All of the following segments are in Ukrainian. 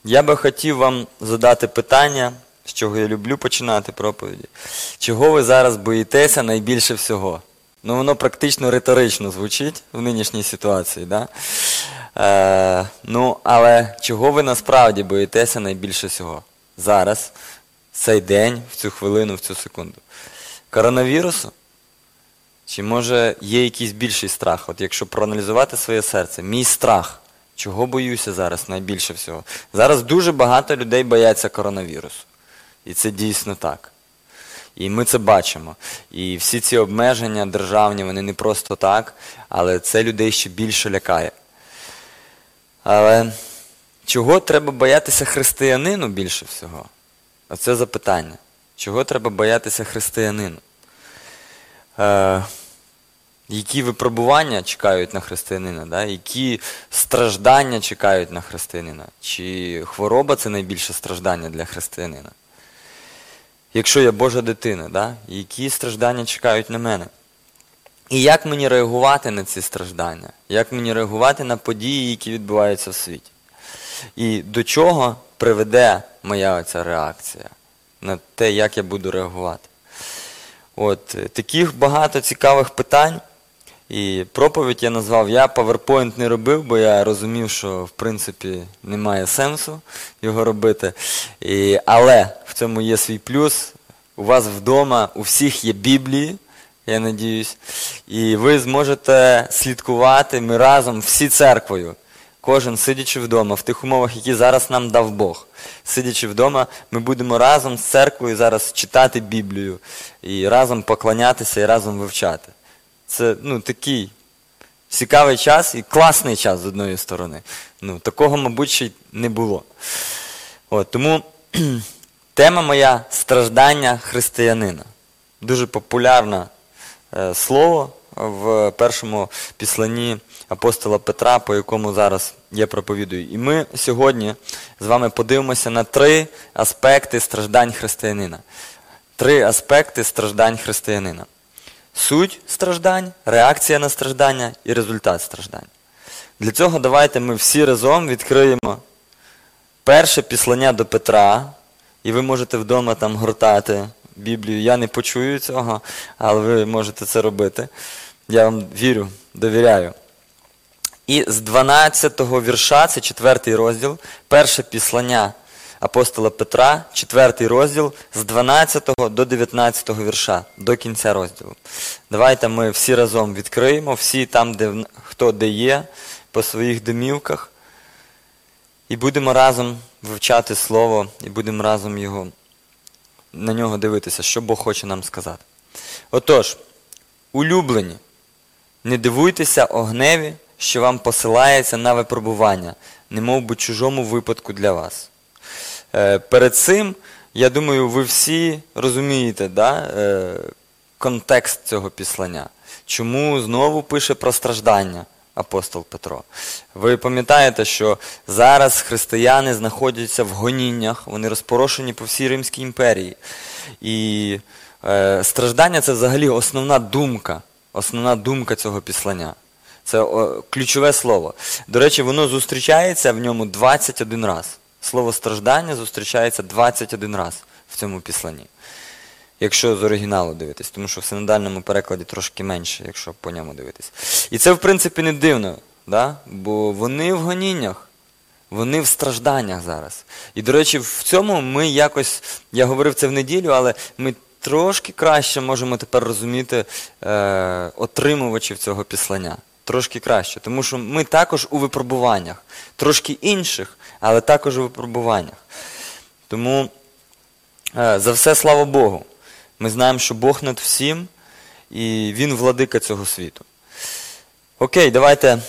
Я би хотів вам задати питання, з чого я люблю починати проповіді. Чого ви зараз боїтеся найбільше всього? Ну, воно практично риторично звучить в нинішній ситуації, да? Але чого ви насправді боїтеся найбільше всього? Зараз, в цей день, в цю хвилину, в цю секунду. Коронавірусу? Чи може є якийсь більший страх? От якщо проаналізувати своє серце, мій страх, чого боюся зараз найбільше всього? Зараз дуже багато людей бояться коронавірусу. І це дійсно так. І ми це бачимо. І всі ці обмеження державні, вони не просто так, але це людей ще більше лякає. Але чого треба боятися християнину більше всього? Оце запитання. Чого треба боятися християнину? Які випробування чекають на християнина? Да? Які страждання чекають на християнина? Чи хвороба – це найбільше страждання для християнина? Якщо я Божа дитина, да? Які страждання чекають на мене? І як мені реагувати на ці страждання? Як мені реагувати на події, які відбуваються в світі? І до чого приведе моя оця реакція? На те, як я буду реагувати? От, таких багато цікавих питань. І проповідь я назвав, я PowerPoint не робив, бо я розумів, що в принципі немає сенсу його робити. Але в цьому є свій плюс. У вас вдома у всіх є Біблії, я надіюсь. І ви зможете слідкувати, ми разом, всі церквою. Кожен, сидячи вдома, в тих умовах, які зараз нам дав Бог. Сидячи вдома, ми будемо разом з церквою зараз читати Біблію. І разом поклонятися, і разом вивчати. Це такий цікавий час і класний час з одної сторони. Такого, мабуть, ще й не було. Тому тема моя – страждання християнина. Дуже популярне слово в першому післанні апостола Петра, по якому зараз я проповідую. І ми сьогодні з вами подивимося на 3 аспекти страждань християнина. 3 аспекти страждань християнина. Суть страждань, реакція на страждання і результат страждань. Для цього давайте ми всі разом відкриємо перше післання до Петра, і ви можете вдома там гортати Біблію. Я не почую цього, але ви можете це робити. Я вам вірю, довіряю. І з 12-го вірша, це 4-й розділ, перше післання апостола Петра, 4-й розділ, з 12 до 19 вірша, до кінця розділу. Давайте ми всі разом відкриємо, всі там, хто де є, по своїх домівках, і будемо разом вивчати Слово, і будемо разом на нього дивитися, що Бог хоче нам сказати. Отож, улюблені, не дивуйтеся о гневі, що вам посилається на випробування, немов би чужому випадку для вас. Перед цим, я думаю, ви всі розумієте, контекст цього післання. Чому знову пише про страждання апостол Петро? Ви пам'ятаєте, що зараз християни знаходяться в гоніннях, вони розпорошені по всій Римській імперії. І страждання – це взагалі основна думка цього післання. Це ключове слово. До речі, воно зустрічається в ньому 21 раз. Слово страждання зустрічається 21 раз в цьому післанні. Якщо з оригіналу дивитись, тому що в синодальному перекладі трошки менше, якщо по ньому дивитись. І це, в принципі, не дивно, бо вони в гоніннях, вони в стражданнях зараз. І, до речі, в цьому ми якось, я говорив це в неділю, але ми трошки краще можемо тепер розуміти отримувачів цього післання. Трошки краще, тому що ми також у випробуваннях. Трошки інших, але також у випробуваннях. Тому за все слава Богу. Ми знаємо, що Бог над всім, і Він владика цього світу. Окей, давайте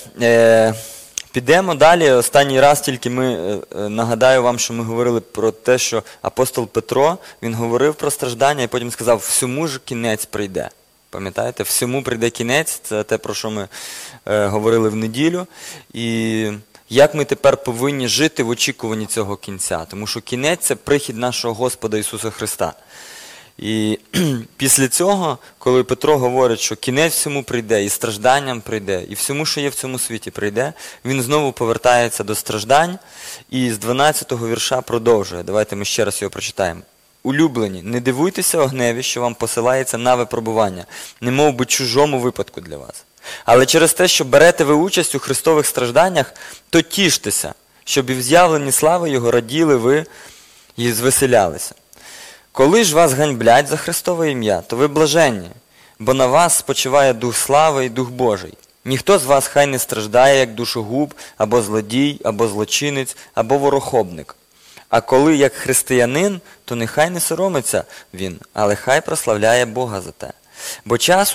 підемо далі. Останній раз тільки нагадаю вам, що ми говорили про те, що апостол Петро, він говорив про страждання і потім сказав, всьому ж кінець прийде. Пам'ятаєте? Всьому прийде кінець, це те, про що ми говорили в неділю. І як ми тепер повинні жити в очікуванні цього кінця. Тому що кінець – це прихід нашого Господа Ісуса Христа. І після цього, коли Петро говорить, що кінець всьому прийде, і стражданням прийде, і всьому, що є в цьому світі, прийде, він знову повертається до страждань і з 12-го вірша продовжує. Давайте ми ще раз його прочитаємо. «Улюблені, не дивуйтеся огневі, що вам посилається на випробування, немов би чужому випадку для вас. Але через те, що берете ви участь у Христових стражданнях, то тіштеся, щоб і в з'явленні слави Його раділи ви і звеселялися. Коли ж вас ганьблять за Христове ім'я, то ви блаженні, бо на вас спочиває Дух слави і Дух Божий. Ніхто з вас хай не страждає, як душогуб, або злодій, або злочинець, або ворохобник. А коли як християнин, то нехай не соромиться він, але хай прославляє Бога за те. Бо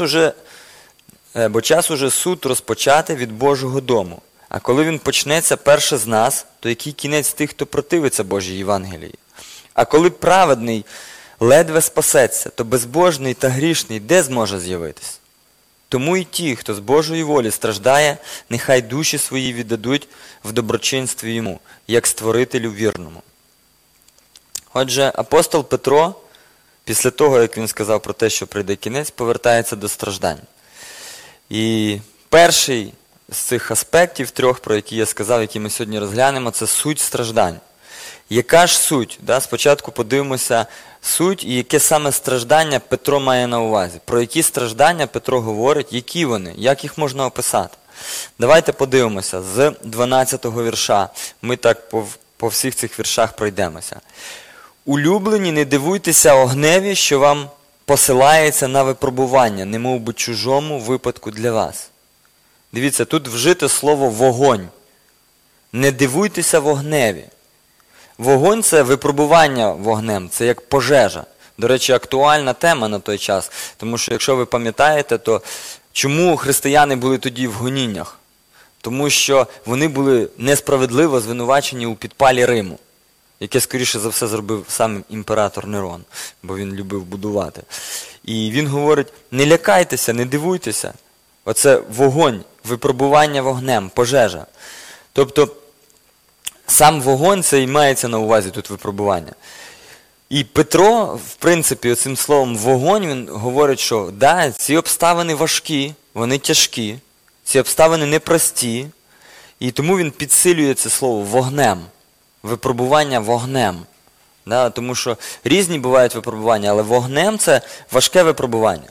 час уже суд розпочати від Божого дому. А коли він почнеться перше з нас, то який кінець тих, хто противиться Божій Євангелії? А коли праведний ледве спасеться, то безбожний та грішний де зможе з'явитись? Тому і ті, хто з Божої волі страждає, нехай душі свої віддадуть в доброчинстві йому, як створителю вірному». Отже, апостол Петро, після того, як він сказав про те, що прийде кінець, повертається до страждань. І перший з цих аспектів трьох, про які я сказав, які ми сьогодні розглянемо, це суть страждань. Яка ж суть? Спочатку подивимося суть і яке саме страждання Петро має на увазі. Про які страждання Петро говорить, які вони, як їх можна описати. Давайте подивимося з 12-го вірша. Ми так по всіх цих віршах пройдемося. «Улюблені, не дивуйтеся огневі, що вам посилається на випробування, немов би чужому випадку для вас». Дивіться, тут вжите слово «вогонь». Не дивуйтеся вогневі. Вогонь – це випробування вогнем, це як пожежа. До речі, актуальна тема на той час, тому що, якщо ви пам'ятаєте, то чому християни були тоді в гоніннях? Тому що вони були несправедливо звинувачені у підпалі Риму, яке, скоріше за все, зробив сам імператор Нерон, бо він любив будувати. І він говорить, не лякайтеся, не дивуйтеся. Оце вогонь, випробування вогнем, пожежа. Тобто, сам вогонь, це і мається на увазі тут випробування. І Петро, в принципі, оцим словом вогонь, він говорить, що да, ці обставини важкі, вони тяжкі, ці обставини непрості, і тому він підсилює це слово вогнем, випробування вогнем. Да, тому що різні бувають випробування, але вогнем це важке випробування.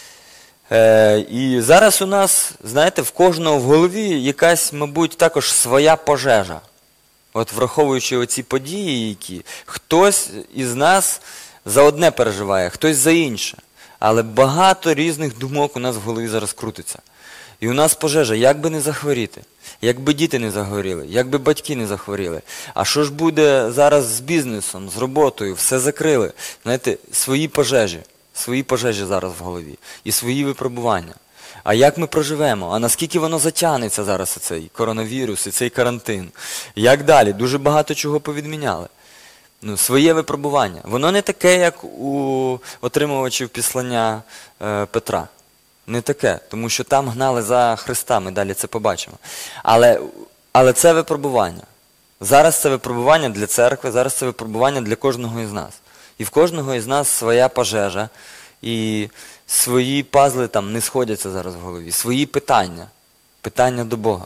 І зараз у нас, знаєте, в кожного в голові якась, мабуть, також своя пожежа. От враховуючи оці події, які хтось із нас за одне переживає, хтось за інше. Але багато різних думок у нас в голові зараз крутиться. І у нас пожежа, як би не захворіти, як би діти не захворіли, як би батьки не захворіли. А що ж буде зараз з бізнесом, з роботою, все закрили. Знаєте, свої пожежі зараз в голові і свої випробування. А як ми проживемо? А наскільки воно затягнеться зараз, цей коронавірус, і цей карантин? Як далі? Дуже багато чого повідміняли. Своє випробування. Воно не таке, як у отримувачів післання Петра. Не таке, тому що там гнали за Христа, ми далі це побачимо. Але це випробування. Зараз це випробування для церкви, зараз це випробування для кожного із нас. І в кожного із нас своя пожежа, і свої пазли там не сходяться зараз в голові, свої питання до Бога.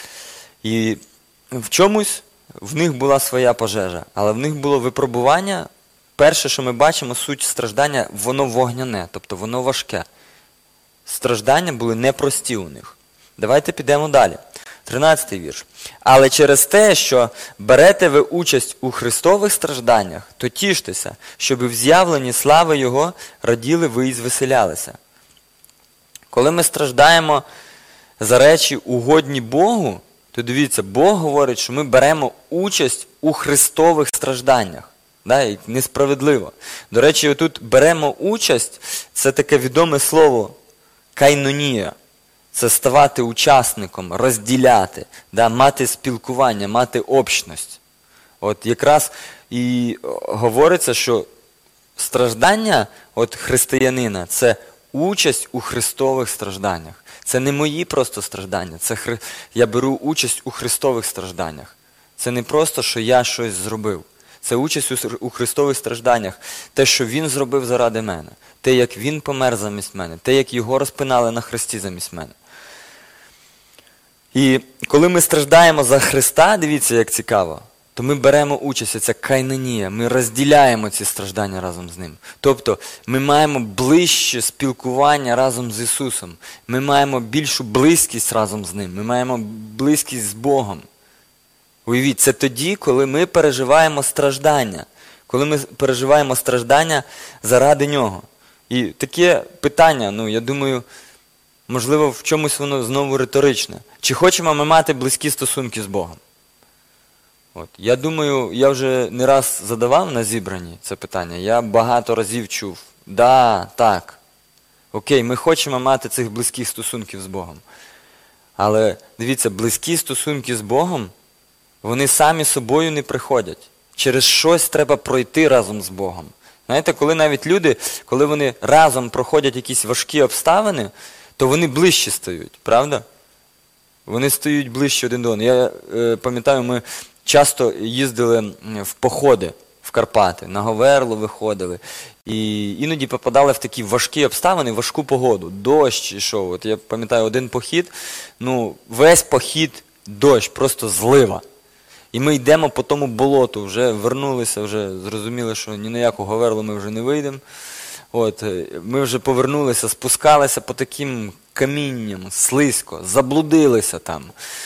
І в чомусь в них була своя пожежа, але в них було випробування. Перше, що ми бачимо, суть страждання, воно вогняне, тобто воно важке. Страждання були непрості у них. Давайте підемо далі. 13-й вірш. «Але через те, що берете ви участь у Христових стражданнях, то тіштеся, щоб в з'явленні слави Його раділи ви і звеселялися». Коли ми страждаємо за речі угодні Богу, то дивіться, Бог говорить, що ми беремо участь у Христових стражданнях. Да, і несправедливо. До речі, отут беремо участь, це таке відоме слово «кайнонія». Це ставати учасником, розділяти, да, мати спілкування, мати общність. От якраз і говориться, що страждання от християнина – це участь у Христових стражданнях. Це не мої просто страждання, це я беру участь у Христових стражданнях. Це не просто, що я щось зробив. Це участь у Христових стражданнях. Те, що Він зробив заради мене. Те, як Він помер замість мене. Те, як Його розпинали на хресті замість мене. І коли ми страждаємо за Христа, дивіться, як цікаво, то ми беремо участь, це кайнонія, ми розділяємо ці страждання разом з Ним. Тобто ми маємо ближче спілкування разом з Ісусом. Ми маємо більшу близькість разом з Ним. Ми маємо близькість з Богом. Уявіть, це тоді, коли ми переживаємо страждання. Коли ми переживаємо страждання заради Нього. І таке питання, я думаю, можливо, в чомусь воно знову риторичне. Чи хочемо ми мати близькі стосунки з Богом? Я думаю, я вже не раз задавав на зібранні це питання. Я багато разів чув. Так. Окей, ми хочемо мати цих близьких стосунків з Богом. Але, дивіться, близькі стосунки з Богом, вони самі собою не приходять. Через щось треба пройти разом з Богом. Знаєте, коли навіть люди, коли вони разом проходять якісь важкі обставини, то вони ближче стають, правда? Вони стають ближче один до одного. Я пам'ятаю, ми часто їздили в походи в Карпати, на Говерло виходили. І іноді попадали в такі важкі обставини, важку погоду. Дощ ішов. Я пам'ятаю, один похід, весь похід дощ, просто злива. І ми йдемо по тому болоту, вже вернулися, вже зрозуміли, що ні на яку Говерлу ми вже не вийдемо. Ми вже повернулися, спускалися по таким камінням, слизько, заблудилися там.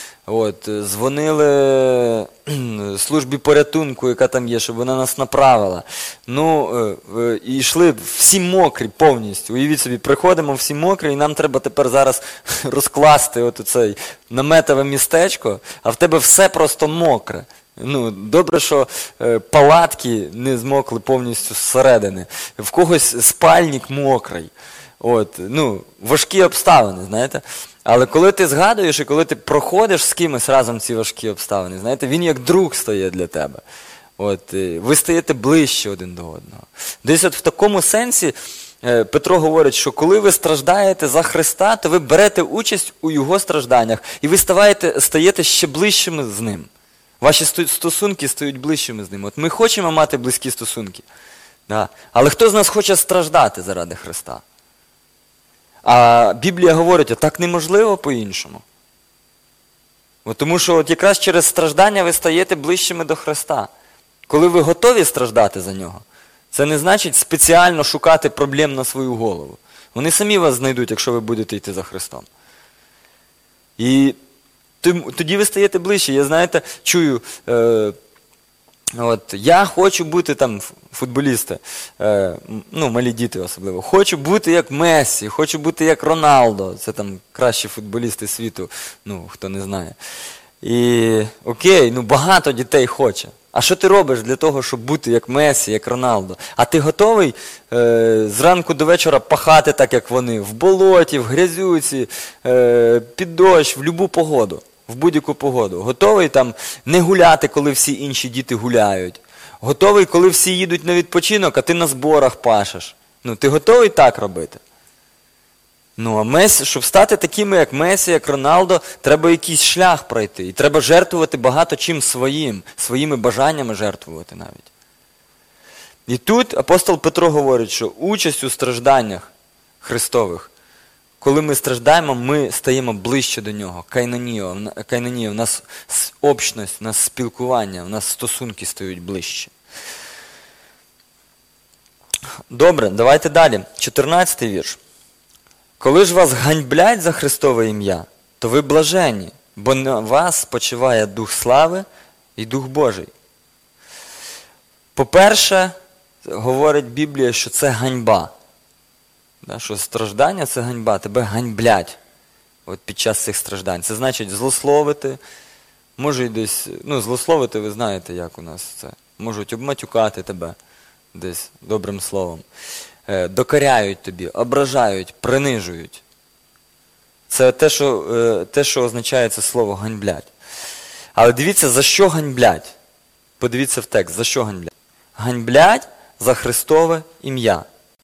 Дзвонили службі порятунку, яка там є, щоб вона нас направила. І йшли всі мокрі повністю. Уявіть собі, приходимо всі мокрі, і нам треба тепер зараз розкласти оце наметове містечко, а в тебе все просто мокре. Добре, що палатки не змокли повністю зсередини. В когось спальник мокрий. Важкі обставини, знаєте. Але коли ти згадуєш і коли ти проходиш з кимось разом ці важкі обставини, знаєте, він як друг стає для тебе. Ви стаєте ближче один до одного. Десь в такому сенсі Петро говорить, що коли ви страждаєте за Христа, то ви берете участь у Його стражданнях і ви стаєте ще ближчими з Ним. Ваші стосунки стають ближчими з Ним. Ми хочемо мати близькі стосунки. Але хто з нас хоче страждати заради Христа? А Біблія говорить, так неможливо по-іншому. Тому що якраз через страждання ви стаєте ближчими до Христа. Коли ви готові страждати за Нього, це не значить спеціально шукати проблем на свою голову. Вони самі вас знайдуть, якщо ви будете йти за Христом. І тоді ви стаєте ближче. Я, знаєте, чую, я хочу бути там футболісти, малі діти особливо, хочу бути як Мессі, хочу бути як Роналдо, це там кращі футболісти світу, хто не знає. І окей, багато дітей хоче. А що ти робиш для того, щоб бути як Мессі, як Роналдо? А ти готовий зранку до вечора пахати так, як вони, в болоті, в грязюці, під дощ, в любу погоду? В будь-яку погоду. Готовий там не гуляти, коли всі інші діти гуляють. Готовий, коли всі їдуть на відпочинок, а ти на зборах пашеш. Ти готовий так робити? А щоб стати такими, як Месі, як Роналдо, треба якийсь шлях пройти. І треба жертвувати багато чим своїми бажаннями жертвувати навіть. І тут апостол Петро говорить, що участь у стражданнях Христових, коли ми страждаємо, ми стаємо ближче до Нього. Кайнонія, в нас общність, в нас спілкування, в нас стосунки стають ближче. Добре, давайте далі. 14-й вірш. Коли ж вас ганьблять за Христове ім'я, то ви блаженні, бо на вас спочиває Дух слави і Дух Божий. По-перше, говорить Біблія, що це ганьба. Що страждання – це ганьба, тебе ганьблять під час цих страждань. Це значить злословити, може десь, злословити ви знаєте, як у нас це, можуть обматюкати тебе десь добрим словом, докоряють тобі, ображають, принижують. Це те, що означає це слово ганьблять. Але дивіться, за що ганьблять? Подивіться в текст, за що ганьблять? Ганьблять за Христове ім'я.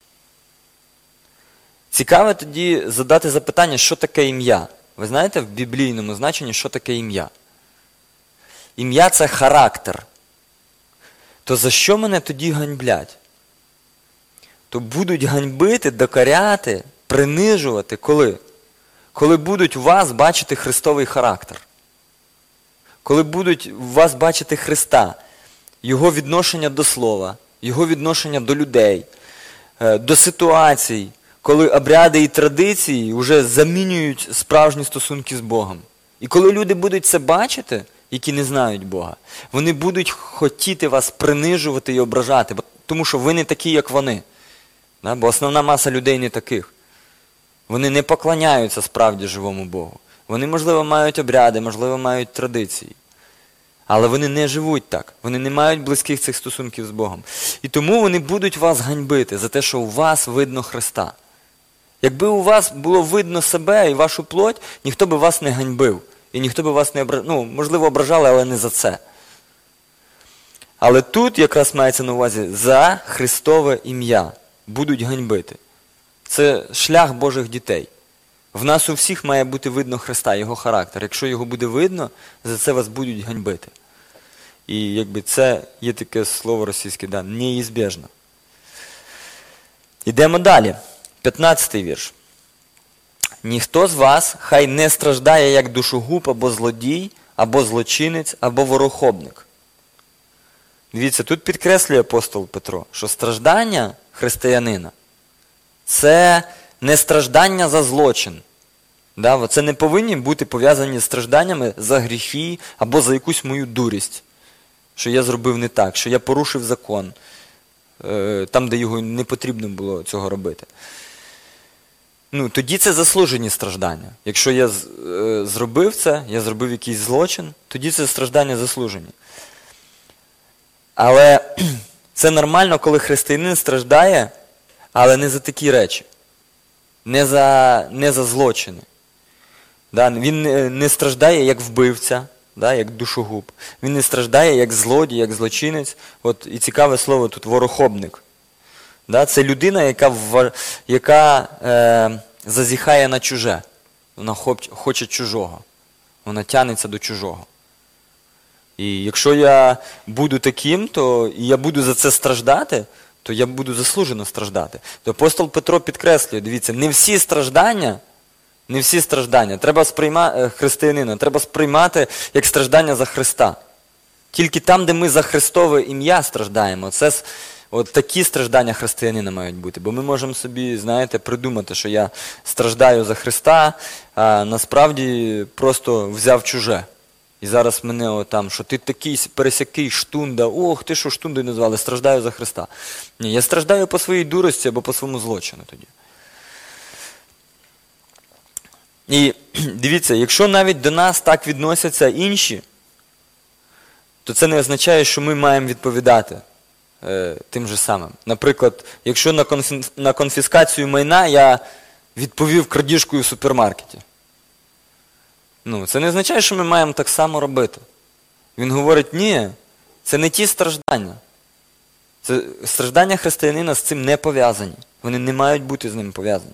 Цікаво тоді задати запитання, що таке ім'я. Ви знаєте в біблійному значенні, що таке ім'я? Ім'я – це характер. то за що мене тоді ганьблять? То будуть ганьбити, докоряти, принижувати коли? Коли будуть у вас бачити Христовий характер. Коли будуть у вас бачити Христа, Його відношення до Слова, Його відношення до людей, до ситуацій, коли обряди і традиції вже замінюють справжні стосунки з Богом. І коли люди будуть це бачити, які не знають Бога, вони будуть хотіти вас принижувати і ображати, тому що ви не такі, як вони. Бо основна маса людей не таких. Вони не поклоняються справді живому Богу. Вони, можливо, мають обряди, можливо, мають традиції. Але вони не живуть так. Вони не мають близьких цих стосунків з Богом. І тому вони будуть вас ганьбити за те, що у вас видно Христа. Якби у вас було видно себе і вашу плоть, ніхто би вас не ганьбив. І ніхто би вас не ображав. Ну, можливо, ображали, але не за це. Але тут якраз мається на увазі за Христове ім'я будуть ганьбити. Це шлях Божих дітей. В нас у всіх має бути видно Христа, Його характер. Якщо його буде видно, за це вас будуть ганьбити. І якби це є таке слово російське, да, неізбіжно. Йдемо далі. 15-й вірш. Ніхто з вас хай не страждає як душогуб, або злодій, або злочинець, або ворохобник. Дивіться, тут підкреслює апостол Петро, що страждання християнина – це не страждання за злочин. Да? Це не повинні бути пов'язані з стражданнями за гріхи або за якусь мою дурість, що я зробив не так, що я порушив закон, там, де його не потрібно було цього робити. Ну, тоді це заслужені страждання. Якщо я зробив це, я зробив якийсь злочин, тоді це страждання заслужені. Але це нормально, коли християнин страждає, але не за такі речі. Не за злочини. Да? Він не страждає як вбивця, да? Як душогуб. Він не страждає як злодій, як злочинець. От, і цікаве слово тут ворохобник. Да? Це людина, яка зазіхає на чуже. Вона хоче чужого. Вона тягнеться до чужого. І якщо я буду таким, то і я буду за це страждати, то я буду заслужено страждати. То апостол Петро підкреслює, дивіться, не всі страждання треба сприймати християнина, треба сприймати як страждання за Христа. Тільки там, де ми за Христове ім'я страждаємо, це от такі страждання християнина мають бути. Бо ми можемо собі, знаєте, придумати, що я страждаю за Христа, а насправді просто взяв чуже. І зараз мене отам, що ти такий пересякий штунда, ох, ти що штундою назвали, страждаю за Христа. Ні, я страждаю по своїй дурості або по своєму злочину тоді. І дивіться, якщо навіть до нас так відносяться інші, то це не означає, що ми маємо відповідати тим же самим. Наприклад, якщо на конфіскацію майна я відповів крадіжкою в супермаркеті. Ну, це не означає, що ми маємо так само робити. Він говорить, ні, це не ті страждання. Це страждання християнина з цим не пов'язані. Вони не мають бути з ним пов'язані.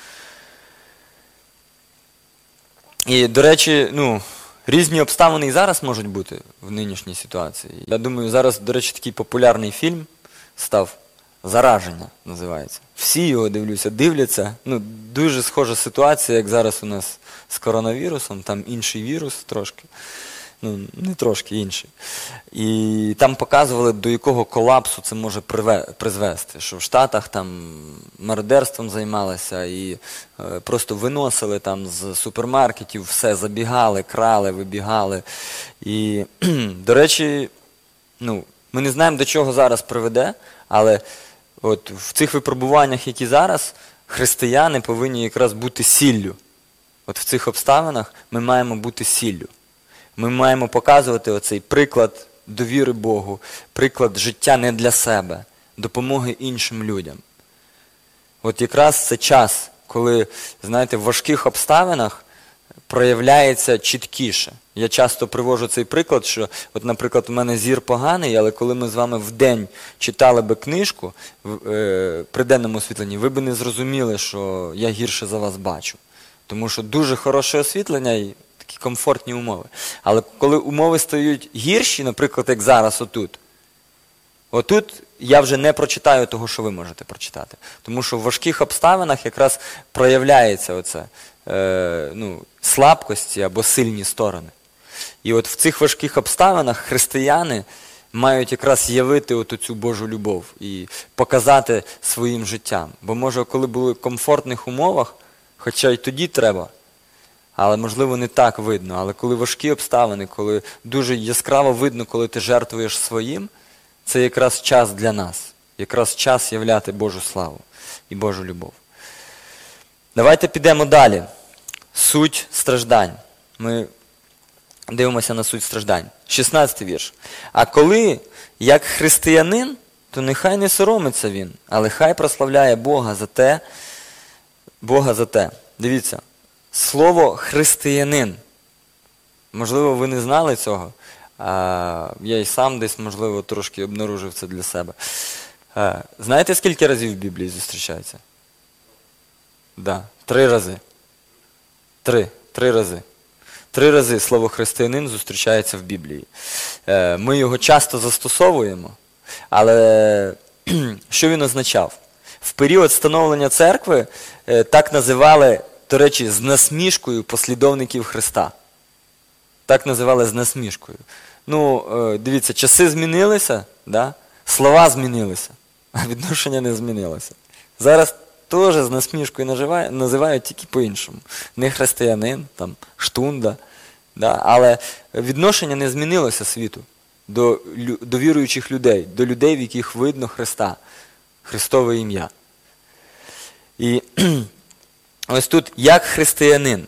І, до речі, різні обставини і зараз можуть бути в нинішній ситуації. Я думаю, зараз, до речі, такий популярний фільм став «Зараження» називається. Всі його дивляться. Дуже схожа ситуація, як зараз у нас з коронавірусом, там інший вірус трошки. Не трошки інший. І там показували, до якого колапсу це може призвести. Що в Штатах там мародерством займалися і просто виносили там з супермаркетів все, забігали, крали, вибігали. І, до речі, ми не знаємо, до чого зараз приведе, але от в цих випробуваннях, які зараз, християни повинні якраз бути сіллю. От в цих обставинах ми маємо бути сіллю. Ми маємо показувати оцей приклад довіри Богу, приклад життя не для себе, допомоги іншим людям. От якраз це час, коли, знаєте, в важких обставинах проявляється чіткіше. Я часто привожу цей приклад, що, от, наприклад, у мене зір поганий, але коли ми з вами вдень читали би книжку при денному освітленні, ви б не зрозуміли, що я гірше за вас бачу. Тому що дуже хороше освітлення і такі комфортні умови. Але коли умови стають гірші, наприклад, як зараз отут, Отут я вже не прочитаю того, що ви можете прочитати. Тому що в важких обставинах якраз проявляється оце, слабкості або сильні сторони. І от в цих важких обставинах християни мають якраз явити оту цю Божу любов і показати своїм життям. Бо може, коли були в комфортних умовах, хоча й тоді треба, але можливо не так видно. Але коли важкі обставини, коли дуже яскраво видно, коли ти жертвуєш своїм, це якраз час для нас. Якраз час являти Божу славу і Божу любов. Давайте підемо далі. Суть страждань. Ми дивимося на суть страждань. 16-й вірш. А коли, як християнин, то нехай не соромиться він, але хай прославляє Бога за те. Дивіться, слово християнин. Можливо, ви не знали цього. Я і сам десь, можливо, трошки обнаружив це для себе. Знаєте, скільки разів в Біблії зустрічається? Да, 3 рази. 3 рази. 3 рази слово християнин зустрічається в Біблії. Ми його часто застосовуємо, але що він означав? В період становлення церкви так називали, до речі, з насмішкою послідовників Христа. Так називали з насмішкою. Дивіться, часи змінилися, да? Слова змінилися, а відношення не змінилося. Зараз теж з насмішкою називають тільки по-іншому. Не християнин, там, штунда. Да? Але відношення не змінилося світу до віруючих людей, до людей, в яких видно Христа, Христове ім'я. І ось тут, як християнин.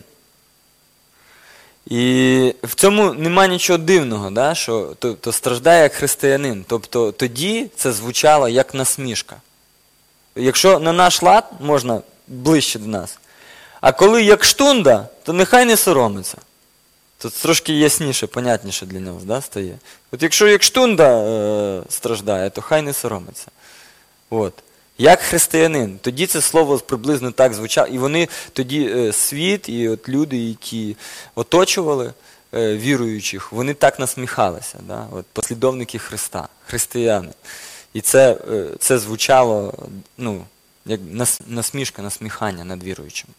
І в цьому нема нічого дивного, да? Що тобто, страждає як християнин. Тобто тоді це звучало як насмішка. Якщо на наш лад, можна ближче до нас. А коли як штунда, то нехай не соромиться. Тут трошки ясніше, понятніше для нього, да, стає. От якщо як штунда страждає, то хай не соромиться. От. Як християнин. Тоді це слово приблизно так звучало. І вони тоді, світ і от люди, які оточували віруючих, вони так насміхалися. Да? От послідовники Христа, християни. І це звучало, як насмішка, насміхання над віруючим.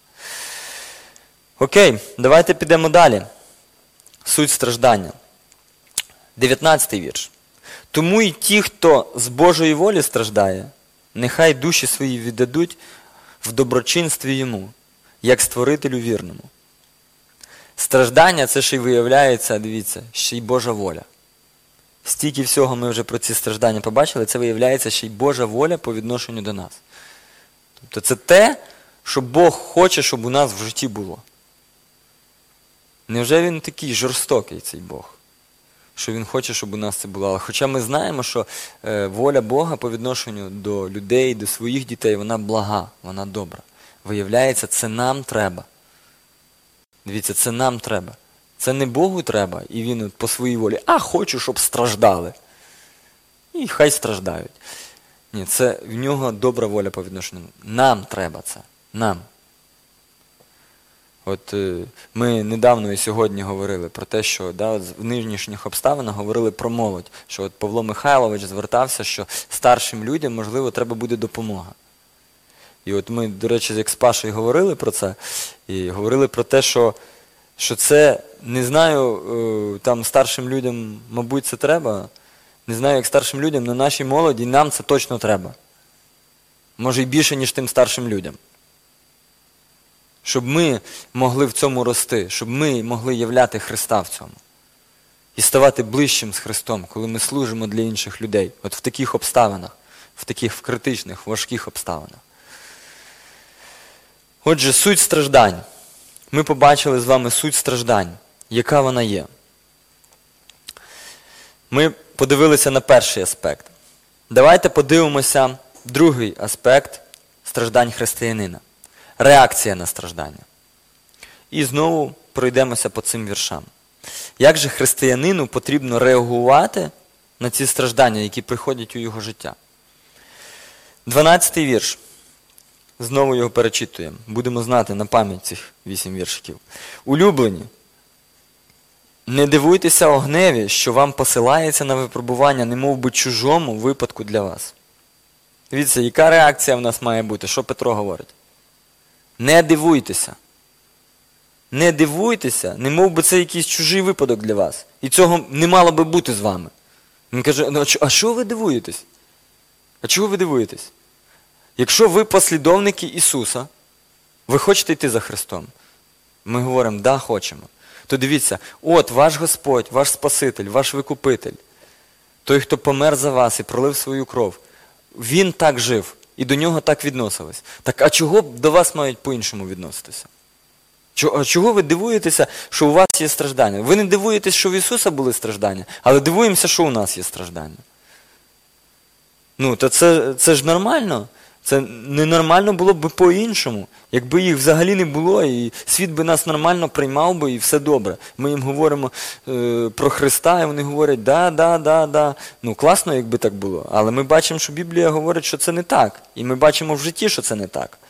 Окей, давайте підемо далі. Суть страждання. 19-й вірш. Тому й ті, хто з Божої волі страждає, нехай душі свої віддадуть в доброчинстві йому, як створителю вірному. Страждання – це ще й виявляється, дивіться, ще й Божа воля. Стільки всього ми вже про ці страждання побачили, це виявляється ще й Божа воля по відношенню до нас. Тобто це те, що Бог хоче, щоб у нас в житті було. Невже він такий жорстокий, цей Бог? Що він хоче, щоб у нас це було. Але хоча ми знаємо, що воля Бога по відношенню до людей, до своїх дітей, вона блага, вона добра. Виявляється, це нам треба. Дивіться, це нам треба. Це не Богу треба, і він по своїй волі, хочу, щоб страждали. І хай страждають. Ні, це в нього добра воля по відношенню. Нам треба це. Нам. От ми недавно і сьогодні говорили про те, що в нинішніх обставинах говорили про молодь. Що от Павло Михайлович звертався, що старшим людям, можливо, треба буде допомога. І от ми, до речі, як з Пашою говорили про це, і говорили про те, що це, не знаю, там старшим людям, мабуть, це треба. Не знаю, як старшим людям, але нашій молоді нам це точно треба. Може і більше, ніж тим старшим людям. Щоб ми могли в цьому рости, щоб ми могли являти Христа в цьому. І ставати ближчим з Христом, коли ми служимо для інших людей. От в таких обставинах, в таких критичних, важких обставинах. Отже, суть страждань. Ми побачили з вами суть страждань, яка вона є. Ми подивилися на перший аспект. Давайте подивимося другий аспект страждань християнина. Реакція на страждання. І знову пройдемося по цим віршам. Як же християнину потрібно реагувати на ці страждання, які приходять у його життя? 12-й вірш. Знову його перечитуємо. Будемо знати на пам'ять цих 8 віршиків. Улюблені. Не дивуйтеся огневі, що вам посилається на випробування, немов би чужому випадку для вас. Дивіться, яка реакція в нас має бути? Що Петро говорить? Не дивуйтеся. Не дивуйтеся, немов би це якийсь чужий випадок для вас. І цього не мало би бути з вами. Він каже, ну, а чого ви дивуєтесь? А чого ви дивуєтесь? Якщо ви послідовники Ісуса, ви хочете йти за Христом. Ми говоримо, да, хочемо. То дивіться, от ваш Господь, ваш Спаситель, ваш Викупитель, той, хто помер за вас і пролив свою кров, Він так жив, і до нього так відносились. Так, а чого до вас мають по-іншому відноситися? Чого ви дивуєтеся, що у вас є страждання? Ви не дивуєтесь, що в Ісуса були страждання, але дивуємося, що у нас є страждання. Ну, то це ж нормально. Це ненормально було б по-іншому. Якби їх взагалі не було, і світ би нас нормально приймав би, і все добре. Ми їм говоримо про Христа, і вони говорять, да. Ну, класно, якби так було. Але ми бачимо, що Біблія говорить, що це не так. І ми бачимо в житті, що це не так.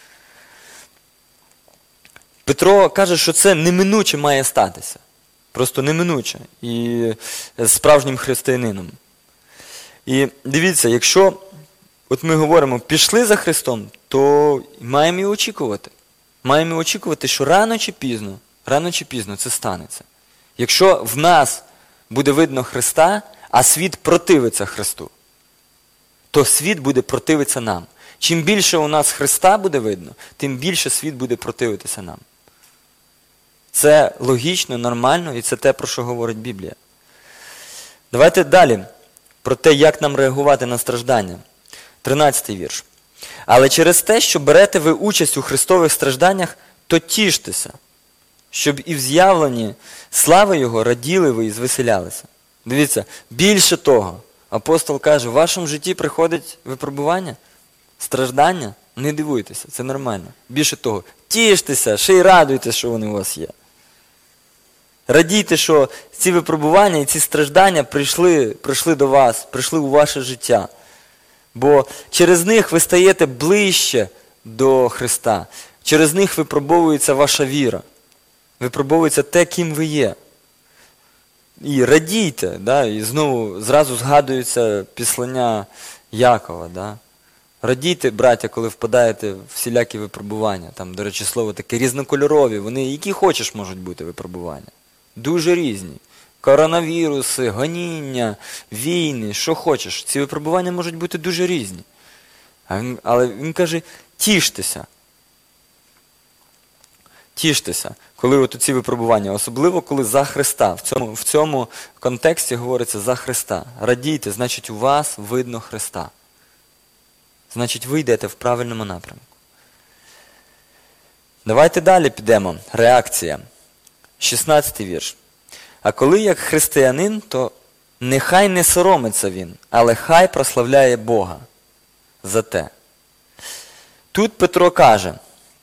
Петро каже, що це неминуче має статися. Просто неминуче. І з справжнім християнином. І дивіться, якщо от ми говоримо, пішли за Христом, то маємо і очікувати. Маємо і очікувати, що рано чи пізно це станеться. Якщо в нас буде видно Христа, а світ противиться Христу, то світ буде противитися нам. Чим більше у нас Христа буде видно, тим більше світ буде противитися нам. Це логічно, нормально, і це те, про що говорить Біблія. Давайте далі про те, як нам реагувати на страждання. 13-й вірш. Але через те, що берете ви участь у Христових стражданнях, то тіштеся, щоб і в з'явленні слави Його раділи ви і звеселялися. Дивіться, більше того, апостол каже, в вашому житті приходить випробування, страждання, не дивуйтеся, це нормально. Більше того, тіштеся, ще й радуйтеся, що вони у вас є. Радійте, що ці випробування і ці страждання прийшли до вас, прийшли у ваше життя. Бо через них ви стаєте ближче до Христа. Через них випробовується ваша віра. Випробовується те, ким ви є. І радійте, да? І зразу згадується післання Якова. Да? Радійте, браття, коли впадаєте в всілякі випробування. Там, до речі, слово таке різнокольорові. Вони які хочеш можуть бути випробування. Дуже різні. Коронавіруси, гоніння, війни, що хочеш. Ці випробування можуть бути дуже різні. Але він каже, тіштеся. Тіштеся, коли от ці випробування, особливо коли за Христа. В цьому контексті говориться за Христа. Радійте, значить у вас видно Христа. Значить ви йдете в правильному напрямку. Давайте далі підемо. Реакція. 16-й вірш. А коли як християнин, то нехай не соромиться він, але хай прославляє Бога за те. Тут Петро каже,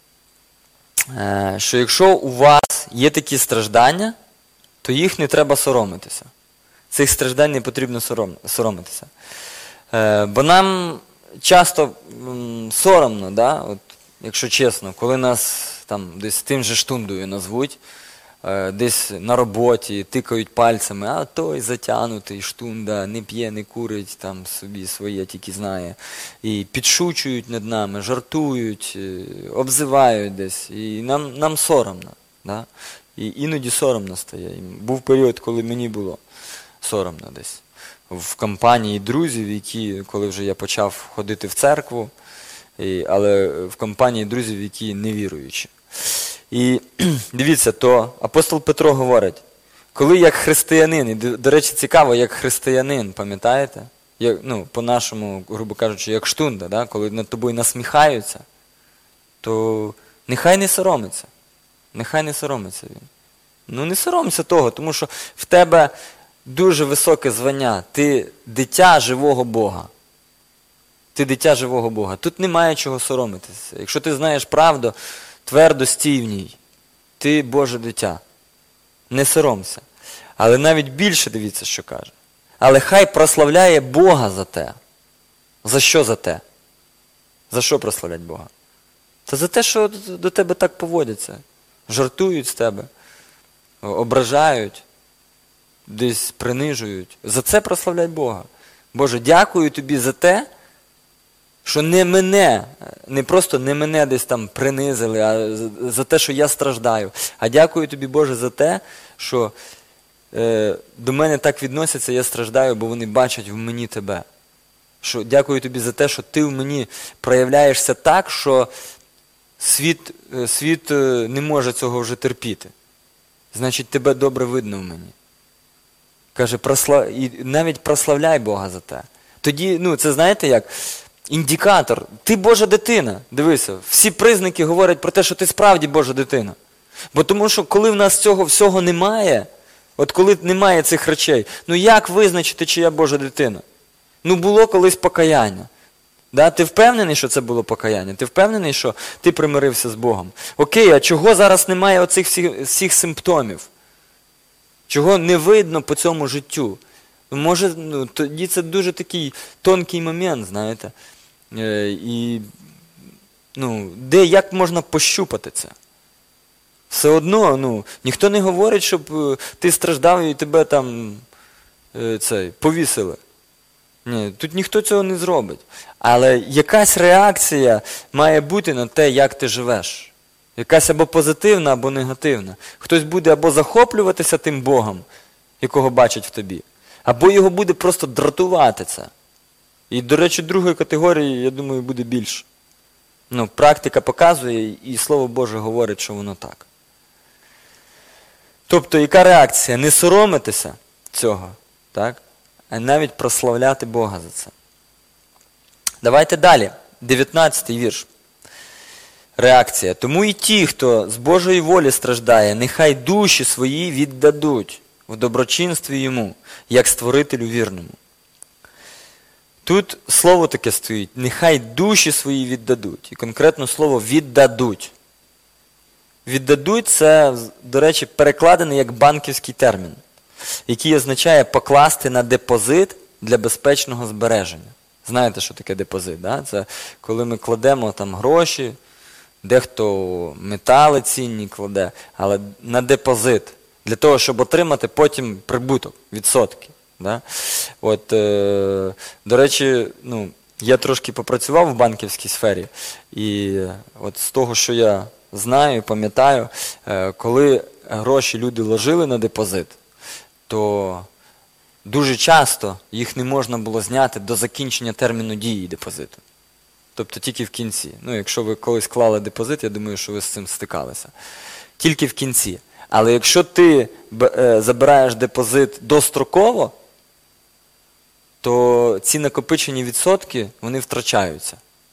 що якщо у вас є такі страждання, то їх не треба соромитися. Цих страждань не потрібно соромитися. Бо нам часто соромно, да? От, якщо чесно, коли нас там десь тим же штундою назвуть, десь на роботі, тикають пальцями, а той затягнутий, штунда, не п'є, не курить, там собі своє тільки знає. І підшучують над нами, жартують, обзивають десь. І нам соромно. Да? І іноді соромно стає. І був період, коли мені було соромно десь. В компанії друзів, які, коли вже я почав ходити в церкву, але в компанії друзів, які невіруючі. І дивіться, то апостол Петро говорить, коли як християнин, і, до речі, цікаво, як християнин, пам'ятаєте? По-нашому, грубо кажучи, як штунда, да? Коли над тобою насміхаються, то нехай не соромиться. Нехай не соромиться він. Ну не соромся того, тому що в тебе дуже високе звання. Ти дитя живого Бога. Ти дитя живого Бога. Тут немає чого соромитися. Якщо ти знаєш правду, твердо стій в ній. Ти Боже дитя. Не соромся. Але навіть більше дивіться, що каже. Але хай прославляє Бога за те. За що за те? За що прославлять Бога? Та за те, що до тебе так поводяться. Жартують з тебе. Ображають. десь принижують. За це прославляй Бога. Боже, дякую тобі за те, що не просто не мене десь там принизили, а за те, що я страждаю. А дякую тобі, Боже, за те, що до мене так відносяться, я страждаю, бо вони бачать в мені тебе. Дякую тобі за те, що ти в мені проявляєшся так, що світ не може цього вже терпіти. Значить, тебе добре видно в мені. Каже, і навіть прославляй Бога за те. Тоді, це знаєте як, індикатор. Ти Божа дитина. Дивися, всі признаки говорять про те, що ти справді Божа дитина. Бо тому що, коли в нас цього всього немає, от коли немає цих речей, як визначити, чи я Божа дитина? Було колись покаяння. Да? Ти впевнений, що це було покаяння? Ти впевнений, що ти примирився з Богом? Окей, а чого зараз немає оцих всіх симптомів? Чого не видно по цьому життю? Може, тоді це дуже такий тонкий момент, знаєте. Як можна пощупати це? Все одно, ніхто не говорить, щоб ти страждав і тебе там повісили. Ні, тут ніхто цього не зробить. Але якась реакція має бути на те, як ти живеш. Якась або позитивна, або негативна. Хтось буде або захоплюватися тим Богом, якого бачить в тобі, або його буде просто дратувати це. І, до речі, другої категорії, я думаю, буде більше. Практика показує, і Слово Боже говорить, що воно так. Тобто, яка реакція? Не соромитися цього, так? А навіть прославляти Бога за це. Давайте далі. 19-й вірш. Реакція. Тому і ті, хто з Божої волі страждає, нехай душі свої віддадуть в доброчинстві йому, як створителю вірному. Тут слово таке стоїть. Нехай душі свої віддадуть. І конкретно слово віддадуть. Віддадуть – це, до речі, перекладений як банківський термін, який означає покласти на депозит для безпечного збереження. Знаєте, що таке депозит? Да? Це коли ми кладемо там гроші, дехто метали цінні кладе, але на депозит, для того, щоб отримати потім прибуток, відсотки. Да? До речі, я трошки попрацював в банківській сфері, і от з того, що я знаю, пам'ятаю, коли гроші люди ложили на депозит, то дуже часто їх не можна було зняти до закінчення терміну дії депозиту. Тобто тільки в кінці. Якщо ви колись клали депозит, я думаю, що ви з цим стикалися. Тільки в кінці. Але якщо ти забираєш депозит достроково, то ці накопичені відсотки, вони втрачаються.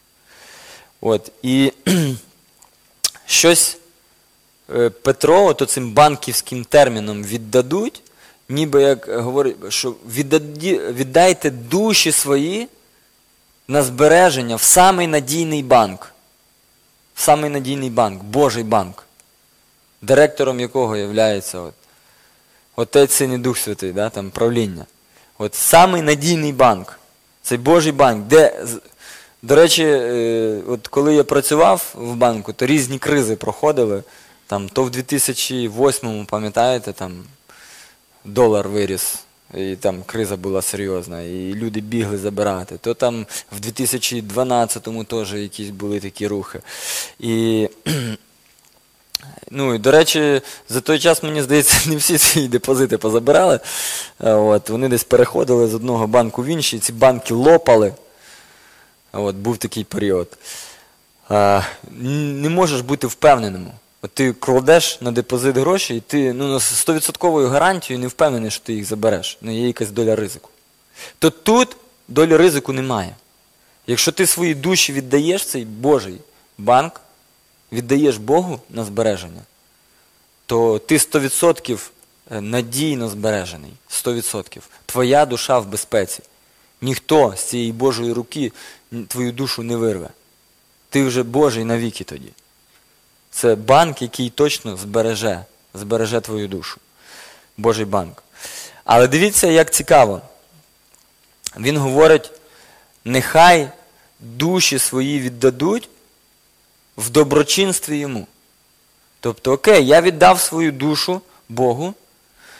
І щось Петро то цим банківським терміном віддадуть, ніби як говорить, що віддайте душі свої на збереження в самий надійний банк. В самий надійний банк, Божий банк, директором якого є Отець, Син і Дух Святий, да, там правління. Самий надійний банк, цей Божий банк, де, до речі, коли я працював в банку, то різні кризи проходили. То в 2008-му, пам'ятаєте, там долар виріс, і там криза була серйозна, і люди бігли забирати. То там в 2012-му теж якісь були такі рухи. І до речі, за той час, мені здається, не всі свої депозити позабирали. Вони десь переходили з одного банку в інший, ці банки лопали. Був такий період. Не можеш бути впевненим. Ти кладеш на депозит гроші, і ти з 100% гарантією не впевнений, що ти їх забереш. Є якась доля ризику. То тут долі ризику немає. Якщо ти свої душі віддаєш, цей Божий банк, віддаєш Богу на збереження, то ти 100% надійно збережений. 100%. Твоя душа в безпеці. Ніхто з цієї Божої руки твою душу не вирве. Ти вже Божий навіки тоді. Це банк, який точно збереже твою душу. Божий банк. Але дивіться, як цікаво. Він говорить, нехай душі свої віддадуть в доброчинстві йому. Тобто, окей, я віддав свою душу Богу,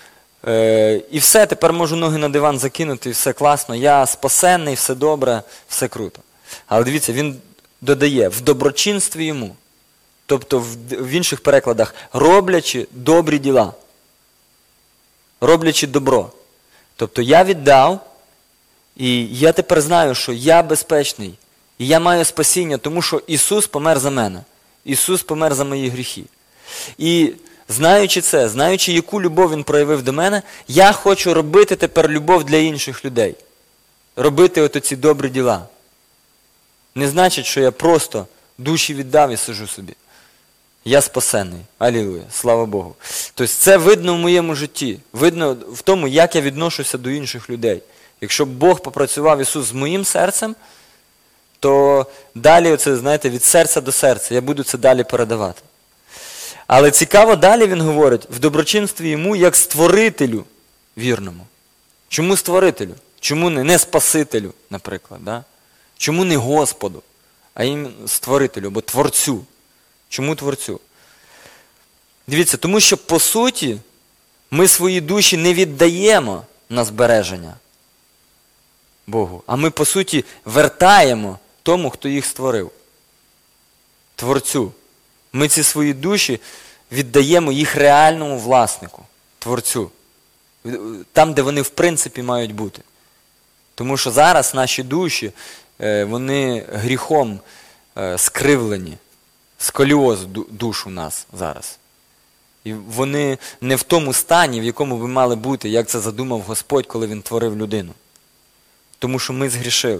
І все, тепер можу ноги на диван закинути, і все класно, я спасенний, все добре, все круто. Але дивіться, він додає, в доброчинстві йому. Тобто в інших перекладах, роблячи добрі діла. Роблячи добро. Тобто я віддав, і я тепер знаю, що я безпечний. І я маю спасіння, тому що Ісус помер за мене. Ісус помер за мої гріхи. І знаючи це, знаючи, яку любов Він проявив до мене, я хочу робити тепер любов для інших людей. Робити от ці добрі діла. Не значить, що я просто душі віддав і сижу собі. Я спасенний. Алілуя. Слава Богу. Тобто це видно в моєму житті. Видно в тому, як я відношуся до інших людей. Якщо Бог попрацював, Ісус, з моїм серцем, то далі, оце, знаєте, від серця до серця, я буду це далі передавати. Але цікаво, далі він говорить, в доброчинстві йому, як створителю вірному. Чому створителю? Чому не Спасителю, наприклад? Да? Чому не Господу, а іменно створителю, або Творцю? Чому Творцю? Дивіться, тому що, по суті, ми свої душі не віддаємо на збереження Богу, а ми, по суті, вертаємо тому, хто їх створив. Творцю. Ми ці свої душі віддаємо їх реальному власнику, Творцю. Там, де вони в принципі мають бути. Тому що зараз наші душі, вони гріхом скривлені. Сколіоз душ у нас зараз. І вони не в тому стані, в якому ви мали бути, як це задумав Господь, коли Він творив людину. Тому що ми згрішили.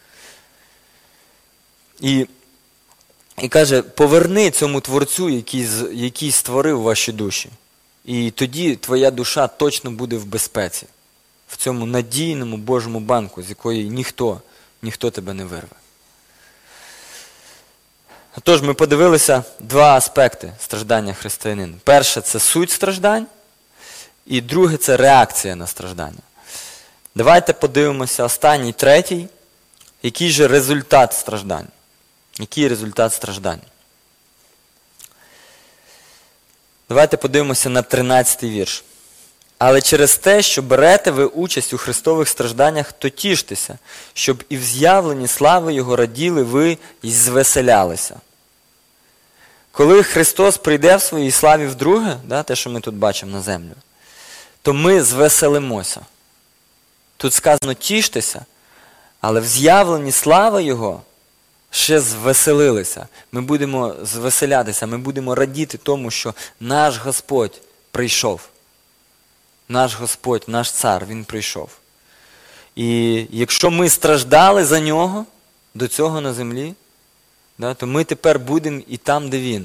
І каже, поверни цьому Творцю, який створив ваші душі. І тоді твоя душа точно буде в безпеці. В цьому надійному Божому банку, з якої ніхто тебе не вирве. Тож, ми подивилися два аспекти страждання християнина. Перше – це суть страждань, і друге – це реакція на страждання. Давайте подивимося останній, третій. Який же результат страждань? Який результат страждань? Давайте подивимося на 13-й вірш. Але через те, що берете ви участь у Христових стражданнях, то тіштеся, щоб і в з'явленні слави Його раділи ви і звеселялися. Коли Христос прийде в своїй славі вдруге, те, що ми тут бачимо на землю, то ми звеселимося. Тут сказано тіштеся, але в з'явленні слави Його ще звеселилися. Ми будемо звеселятися, ми будемо радіти тому, що наш Господь прийшов. Наш Господь, наш Цар, Він прийшов. І якщо ми страждали за Нього, до цього на землі, то ми тепер будемо і там, де Він.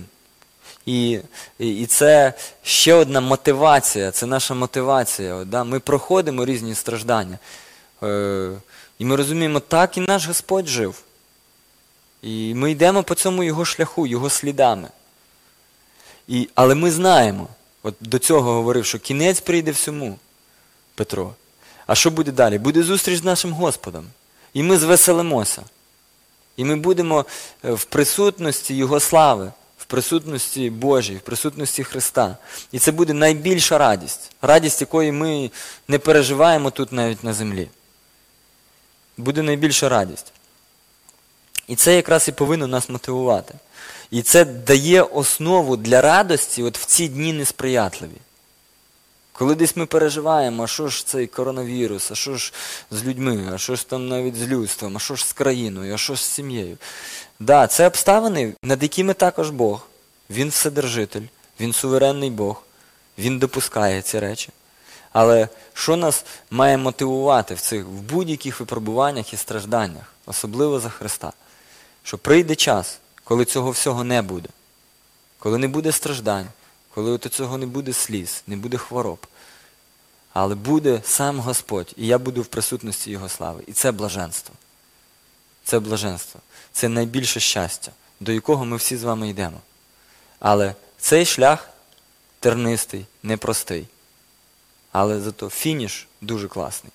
І це ще одна мотивація, це наша мотивація. Ми проходимо різні страждання. І ми розуміємо, так і наш Господь жив. І ми йдемо по цьому Його шляху, Його слідами. Але ми знаємо, от до цього говорив, що кінець прийде всьому, Петро. А що буде далі? Буде зустріч з нашим Господом. І ми звеселимося. І ми будемо в присутності Його слави, в присутності Божій, в присутності Христа. І це буде найбільша радість. Радість, якої ми не переживаємо тут навіть на землі. Буде найбільша радість. І це якраз і повинно нас мотивувати. І це дає основу для радості от в ці дні несприятливі. Коли десь ми переживаємо, а що ж цей коронавірус, а що ж з людьми, а що ж там навіть з людством, а що ж з країною, а що ж з сім'єю. Да, це обставини, над якими також Бог. Він вседержитель, Він суверенний Бог, Він допускає ці речі. Але що нас має мотивувати в будь-яких випробуваннях і стражданнях, особливо за Христа? Що прийде час, коли цього всього не буде. Коли не буде страждань, коли от цього не буде сліз, не буде хвороб. Але буде сам Господь, і я буду в присутності Його слави. І це блаженство. Це блаженство. Це найбільше щастя, до якого ми всі з вами йдемо. Але цей шлях тернистий, непростий. Але зато фініш дуже класний.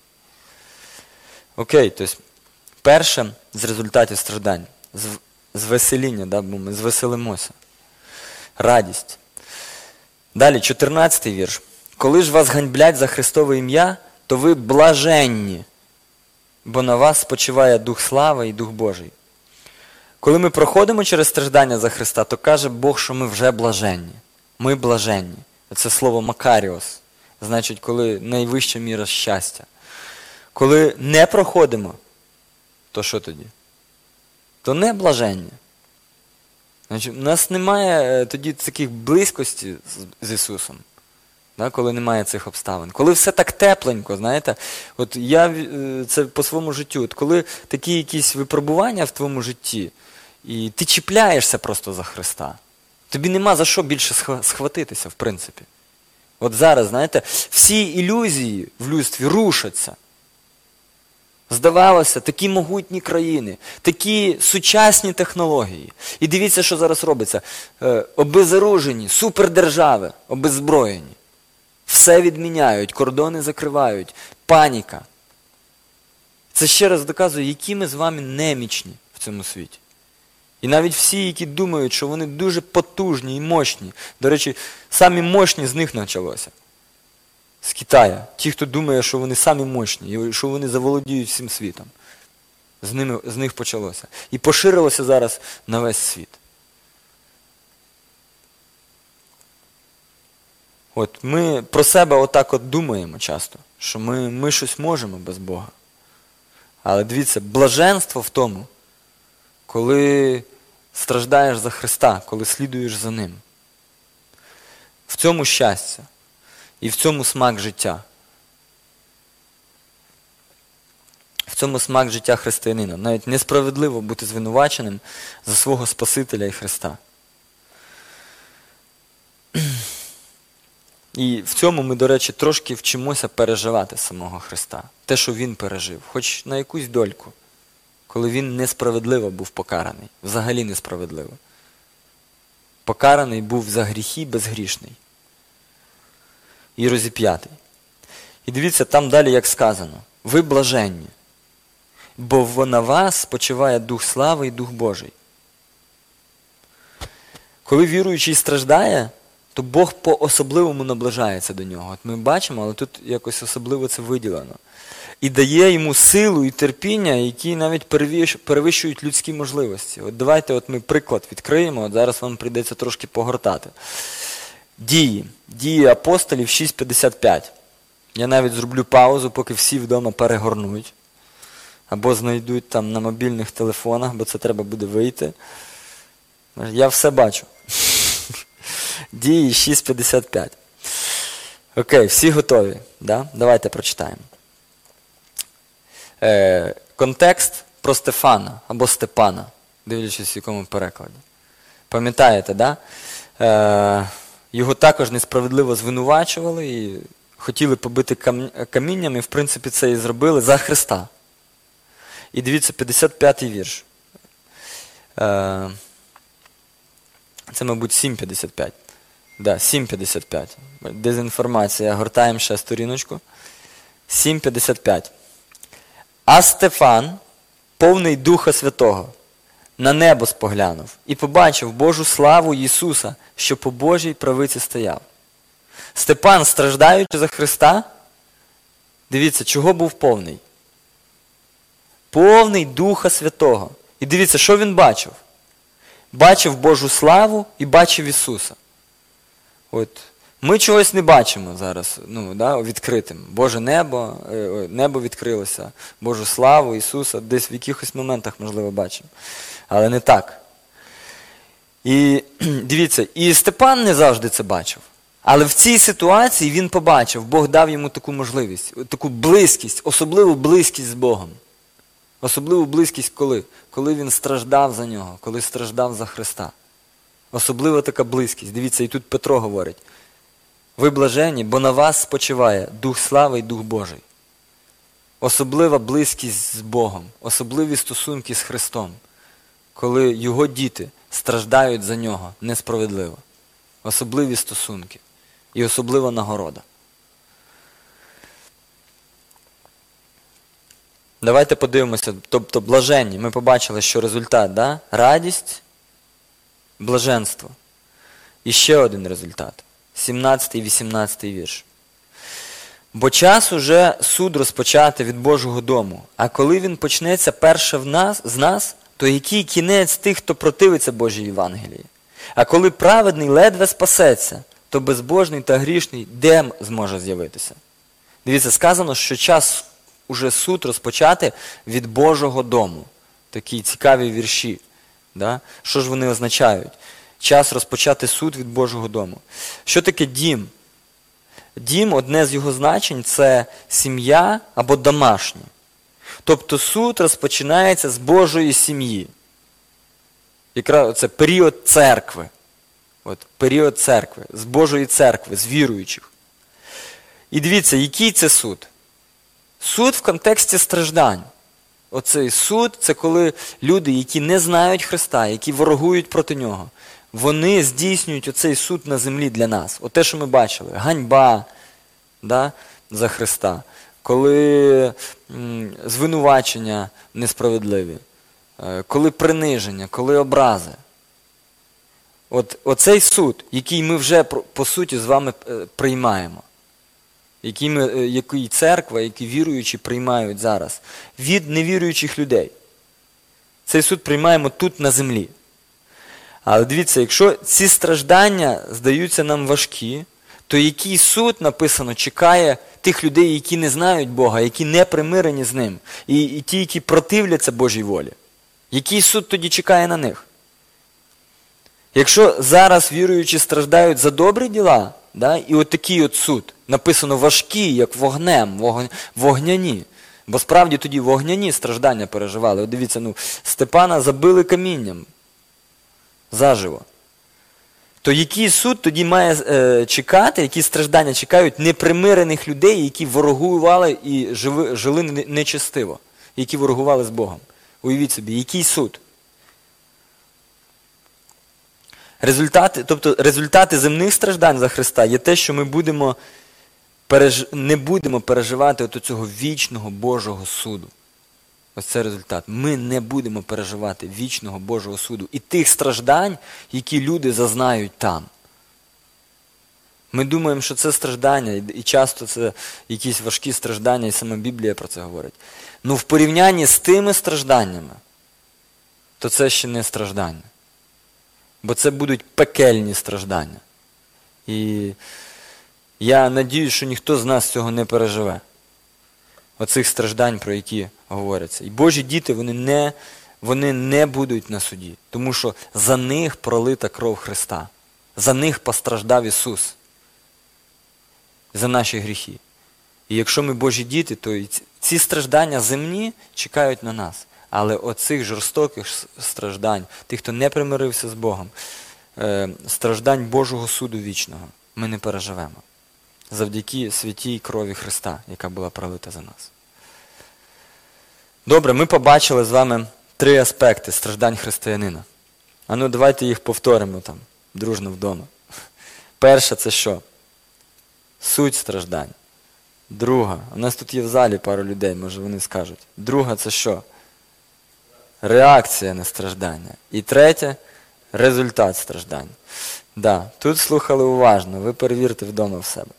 Окей, тобто перше з результатів страждань. Звесеління, бо ми звеселимося. Радість. Далі, 14-й вірш. Коли ж вас ганьблять за Христове ім'я, то ви блаженні, бо на вас спочиває Дух слави і Дух Божий. Коли ми проходимо через страждання за Христа, то каже Бог, що ми вже блаженні. Ми блаженні. Це слово «макаріос». Значить, коли найвища міра щастя. Коли не проходимо, то що тоді? То не блаженні. Значить, у нас немає тоді таких близькості з Ісусом, да, коли немає цих обставин. Коли все так тепленько, знаєте, от я це по своєму життю, от коли такі якісь випробування в твоєму житті, і ти чіпляєшся просто за Христа, тобі нема за що більше схватитися, в принципі. От зараз, знаєте, всі ілюзії в людстві рушаться. Здавалося, такі могутні країни, такі сучасні технології. І дивіться, що зараз робиться. Обезоружені, супердержави, обеззброєні. Все відміняють, кордони закривають, паніка. Це ще раз доказує, які ми з вами немічні в цьому світі. І навіть всі, які думають, що вони дуже потужні і мощні. До речі, самі мощні з них почалося. З Китаю. Ті, хто думає, що вони самі мощні, і що вони заволодіють всім світом. З них почалося. І поширилося зараз на весь світ. От ми про себе отак от думаємо часто, що ми щось можемо без Бога. Але дивіться, блаженство в тому, коли страждаєш за Христа, коли слідуєш за Ним. В цьому щастя. І в цьому смак життя. В цьому смак життя християнина. Навіть несправедливо бути звинуваченим за свого Спасителя і Христа. І в цьому ми, до речі, трошки вчимося переживати самого Христа. Те, що Він пережив. Хоч на якусь дольку. Коли Він несправедливо був покараний. Взагалі несправедливо. Покараний був за гріхи безгрішний. І розіп'ятий. І дивіться, там далі як сказано. Ви блаженні, бо на вас спочиває Дух слави і Дух Божий. Коли віруючий страждає, то Бог по-особливому наближається до нього. От ми бачимо, але тут якось особливо це виділено. І дає йому силу і терпіння, які навіть перевищують людські можливості. От давайте ми приклад відкриємо, от зараз вам прийдеться трошки погортати. Дії апостолів 6:55. Я навіть зроблю паузу, поки всі вдома перегорнуть. Або знайдуть там на мобільних телефонах, бо це треба буде вийти. Я все бачу. Дії 6:55. Окей, всі готові? Да? Давайте прочитаємо. Контекст про Стефана або Степана, дивлячись в якому перекладі. Пам'ятаєте, да? Його також несправедливо звинувачували і хотіли побити камінням, і в принципі це і зробили за Христа. І дивіться, 55-й вірш. Це, мабуть, 7:55. Да, 7:55. Дезінформація. Гортаємо ще сторіночку. 7:55. А Стефан, повний Духа Святого, на небо споглянув і побачив Божу славу Ісуса, що по Божій правиці стояв. Степан, страждаючи за Христа, дивіться, чого був повний? Повний Духа Святого. І дивіться, що він бачив? Бачив Божу славу і бачив Ісуса. От. Ми чогось не бачимо зараз, відкритим. Боже небо відкрилося, Божу славу Ісуса, десь в якихось моментах, можливо, бачимо. Але не так. І дивіться, і Степан не завжди це бачив. Але в цій ситуації він побачив, Бог дав йому таку можливість, таку близькість, особливу близькість з Богом. Особливу близькість коли? Коли він страждав за нього, коли страждав за Христа. Особлива така близькість. Дивіться, і тут Петро говорить. Ви блаженні, бо на вас спочиває Дух слави і Дух Божий. Особлива близькість з Богом, особливі стосунки з Христом, коли Його діти страждають за Нього несправедливо. Особливі стосунки і особлива нагорода. Давайте подивимося, тобто блаженні, ми побачили, що результат, да? Радість, блаженство. І ще один результат. 17 і 18 вірш. Бо час уже суд розпочати від Божого дому, а коли він почнеться перше з нас, то який кінець тих, хто противиться Божій Євангелії? А коли праведний ледве спасеться, то безбожний та грішний де зможе з'явитися? Дивіться, сказано, що час уже суд розпочати від Божого дому. Такі цікаві вірші. Да? Що ж вони означають? Час розпочати суд від Божого дому. Що таке дім? Дім, одне з його значень, це сім'я або домашнє. Тобто суд розпочинається з Божої сім'ї. Якраз це період церкви. От, період церкви, з Божої церкви, з віруючих. І дивіться, який це суд? Суд в контексті страждань. Оцей суд – це коли люди, які не знають Христа, які ворогують проти Нього, вони здійснюють оцей суд на землі для нас. От те, що ми бачили. Ганьба, да, за Христа. Коли звинувачення несправедливі. Коли приниження, коли образи. Оцей суд, який ми вже, по суті, з вами приймаємо. Який церква, які віруючі приймають зараз. Від невіруючих людей. Цей суд приймаємо тут на землі. Але дивіться, якщо ці страждання здаються нам важкі, то який суд, написано, чекає тих людей, які не знають Бога, які не примирені з Ним, і ті, які противляться Божій волі? Який суд тоді чекає на них? Якщо зараз віруючі страждають за добрі діла, да, і от такий от суд, написано важкі, як вогнем, вогняні. Бо справді тоді вогняні страждання переживали. От дивіться, Степана забили камінням. Заживо. То який суд тоді має чекати, які страждання чекають непримирених людей, які ворогували і жили нечестиво, які ворогували з Богом? Уявіть собі, який суд? Результати земних страждань за Христа є те, що ми не будемо переживати от цього вічного Божого суду. Ось це результат. Ми не будемо переживати вічного Божого суду і тих страждань, які люди зазнають там. Ми думаємо, що це страждання, і часто це якісь важкі страждання, і сама Біблія про це говорить. Ну, в порівнянні з тими стражданнями, то це ще не страждання. Бо це будуть пекельні страждання. І я надіюсь, що ніхто з нас цього не переживе. Оцих страждань, про які говоряться. І Божі діти, вони не будуть на суді. Тому що за них пролита кров Христа. За них постраждав Ісус. За наші гріхи. І якщо ми Божі діти, то і ці страждання земні чекають на нас. Але оцих жорстоких страждань, тих, хто не примирився з Богом, страждань Божого суду вічного, ми не переживемо. Завдяки святій крові Христа, яка була пролита за нас. Добре, ми побачили з вами 3 аспекти страждань християнина. Давайте їх повторимо там, дружно вдома. Перше – це що? Суть страждань. Друга, у нас тут є в залі пару людей, може вони скажуть. Друга – це що? Реакція на страждання. І третє – результат страждань. Да, тут слухали уважно, ви перевірте вдома в себе.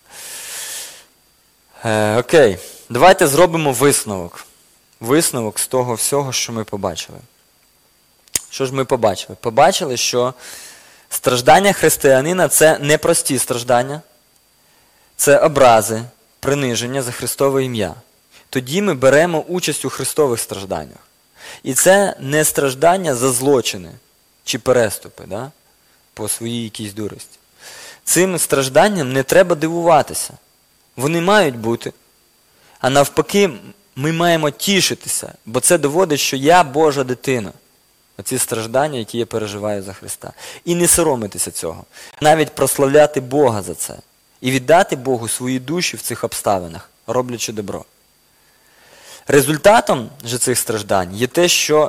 Окей, давайте зробимо висновок. Висновок з того всього, що ми побачили. Що ж ми побачили? Побачили, що страждання християнина – це не прості страждання, це образи, приниження за Христове ім'я. Тоді ми беремо участь у Христових стражданнях. І це не страждання за злочини чи переступи, да? По своїй якійсь дурості. Цим стражданням не треба дивуватися. Вони мають бути. А навпаки, ми маємо тішитися, бо це доводить, що я Божа дитина. Оці страждання, які я переживаю за Христа. І не соромитися цього. Навіть прославляти Бога за це. І віддати Богу свої душі в цих обставинах, роблячи добро. Результатом же цих страждань є те, що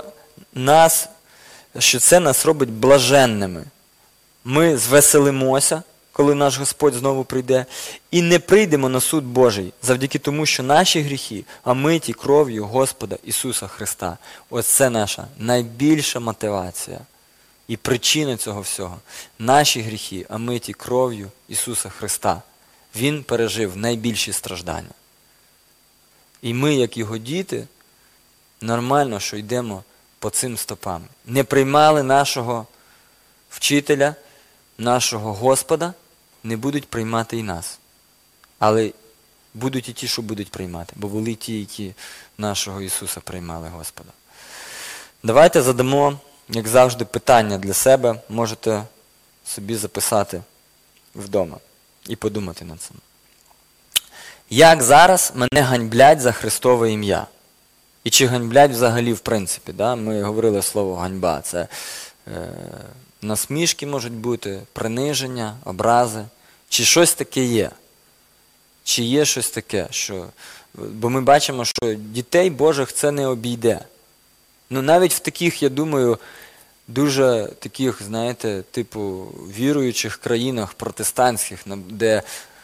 це нас робить блаженними. Ми звеселимося, коли наш Господь знову прийде, і не прийдемо на суд Божий, завдяки тому, що наші гріхи омиті кров'ю Господа Ісуса Христа. Ось це наша найбільша мотивація і причина цього всього. Наші гріхи омиті кров'ю Ісуса Христа. Він пережив найбільші страждання. І ми, як його діти, нормально, що йдемо по цим стопам. Не приймали нашого вчителя, нашого Господа, не будуть приймати і нас. Але будуть і ті, що будуть приймати, бо були ті, які нашого Ісуса приймали Господа. Давайте задамо, як завжди, питання для себе. Можете собі записати вдома і подумати над цим. Як зараз мене ганьблять за Христове ім'я? І чи ганьблять взагалі в принципі? Да? Ми говорили слово ганьба. Це насмішки можуть бути, приниження, образи. Чи щось таке є? Чи є щось таке? Бо ми бачимо, що дітей Божих це не обійде. Ну навіть в таких, я думаю, дуже таких, знаєте, типу віруючих країнах протестантських, де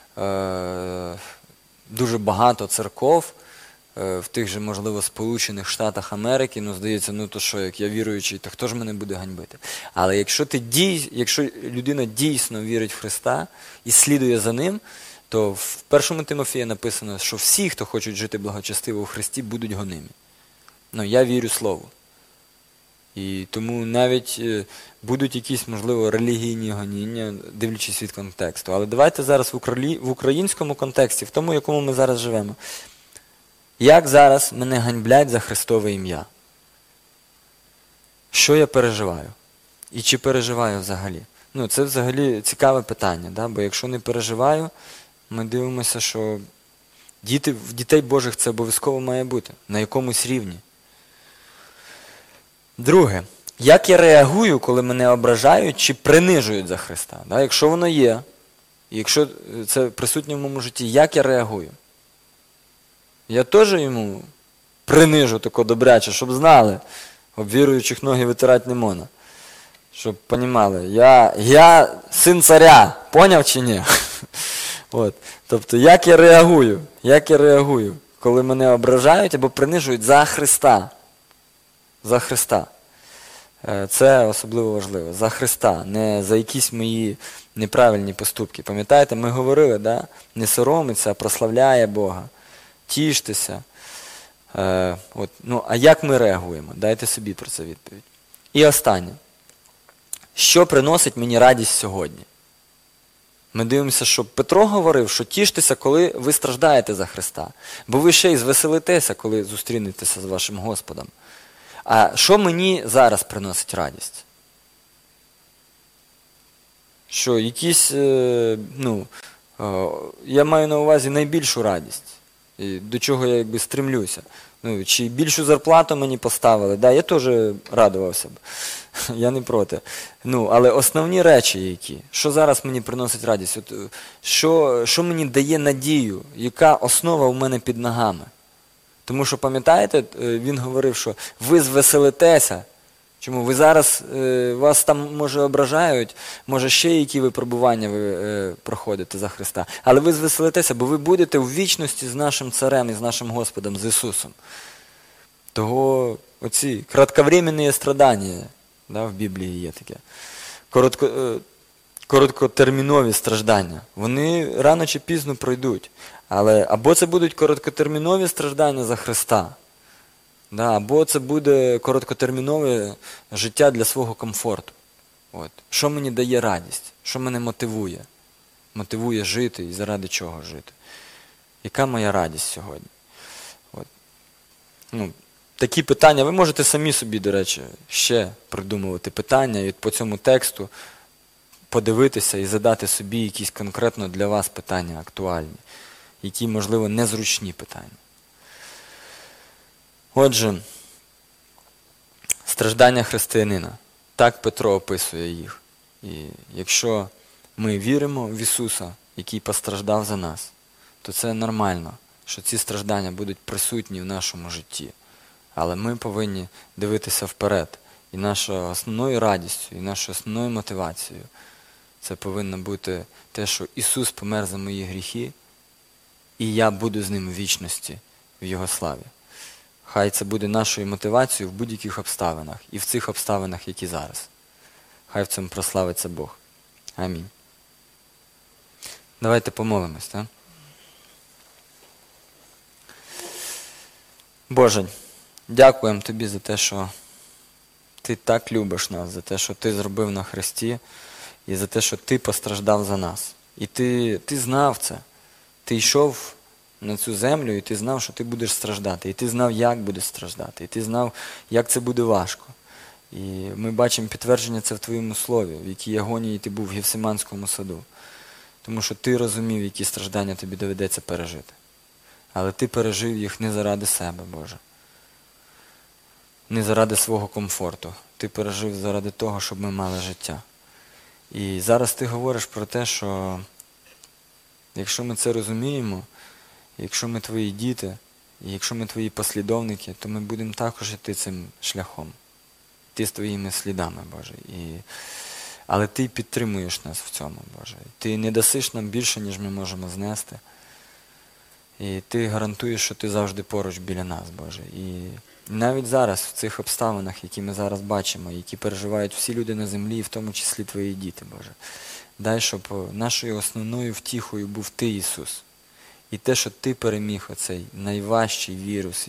дуже багато церков, в тих же, можливо, Сполучених Штатах Америки, ну, здається, ну то що, як я віруючий, то хто ж мене буде ганьбити? Але якщо людина дійсно вірить в Христа і слідує за Ним, то в 1 Тимофія написано, що всі, хто хочуть жити благочестиво у Христі, будуть гонимі. Ну, я вірю Слову. І тому навіть будуть якісь, можливо, релігійні гоніння, дивлячись від контексту. Але давайте зараз в українському контексті, в тому, в якому ми зараз живемо. Як зараз мене ганьблять за Христове ім'я? Що я переживаю? І чи переживаю взагалі? Ну, це взагалі цікаве питання, да? Бо якщо не переживаю, ми дивимося, що в дітей Божих це обов'язково має бути, на якомусь рівні. Друге, як я реагую, коли мене ображають чи принижують за Христа? Да? Якщо воно є, і якщо це присутнє в моєму житті, як я реагую? Я теж йому принижу тако добряче, щоб знали, об віруючих ноги витирати не можна. Щоб понімали, я син царя, поняв чи ні? От. Тобто, як я реагую, коли мене ображають або принижують за Христа. За Христа. Це особливо важливо. За Христа, не за якісь мої неправильні поступки. Пам'ятаєте, ми говорили, да? Не соромиться, а прославляє Бога. Тіштеся. Ну, а як ми реагуємо? Дайте собі про це відповідь. І останнє. Що приносить мені радість сьогодні? Ми дивимося, що Петро говорив, що тіштеся, коли ви страждаєте за Христа. Бо ви ще й звеселитеся, коли зустрінетеся з вашим Господом. А що мені зараз приносить радість? Що якісь, я маю на увазі найбільшу радість. І до чого я якби стремлюся. Ну, чи більшу зарплату мені поставили, да, я теж радувався б. Я не проти. Ну, але основні речі які? Що зараз мені приносить радість? От, що мені дає надію? Яка основа у мене під ногами? Тому що, пам'ятаєте, він говорив, що ви звеселитеся. Чому? Ви зараз, вас там, може, ображають, може, ще які випробування ви проходите за Христа. Але ви звеселитеся, бо ви будете в вічності з нашим Царем і з нашим Господом, з Ісусом. Того оці кратковременні страдання, да, в Біблії є таке. Короткотермінові страждання. Вони рано чи пізно пройдуть. Але або це будуть короткотермінові страждання за Христа, да, або це буде короткотермінове життя для свого комфорту. От. Що мені дає радість? Що мене мотивує? Мотивує жити і заради чого жити? Яка моя радість сьогодні? От. Ну, такі питання, ви можете самі собі, до речі, ще придумувати питання і по цьому тексту подивитися і задати собі якісь конкретно для вас питання актуальні, які, можливо, незручні питання. Отже, страждання християнина. Так Петро описує їх. І якщо ми віримо в Ісуса, який постраждав за нас, то це нормально, що ці страждання будуть присутні в нашому житті. Але ми повинні дивитися вперед. І нашою основною радістю, і нашою основною мотивацією це повинно бути те, що Ісус помер за мої гріхи, і я буду з Ним в вічності, в Його славі. Хай це буде нашою мотивацією в будь-яких обставинах, і в цих обставинах, які зараз. Хай в цьому прославиться Бог. Амінь. Давайте помолимось, так? Боже, дякуємо Тобі за те, що Ти так любиш нас, за те, що Ти зробив на хресті, і за те, що Ти постраждав за нас. І ти знав це. Ти йшов на цю землю, і ти знав, що ти будеш страждати. І ти знав, як будеш страждати. І ти знав, як це буде важко. І ми бачимо підтвердження це в Твоєму слові, в якій агонії ти був в Гефсиманському саду. Тому що ти розумів, які страждання тобі доведеться пережити. Але ти пережив їх не заради себе, Боже. Не заради свого комфорту. Ти пережив заради того, щоб ми мали життя. І зараз ти говориш про те, що якщо ми це розуміємо, якщо ми твої діти, і якщо ми твої послідовники, то ми будемо також йти цим шляхом. Йти з твоїми слідами, Боже. Але ти підтримуєш нас в цьому, Боже. Ти не дасиш нам більше, ніж ми можемо знести. І ти гарантуєш, що ти завжди поруч біля нас, Боже. І навіть зараз, в цих обставинах, які ми зараз бачимо, які переживають всі люди на землі, в тому числі твої діти, Боже. Дай, щоб нашою основною втіхою був Ти, Ісус. І те, що Ти переміг оцей найважчий вірус,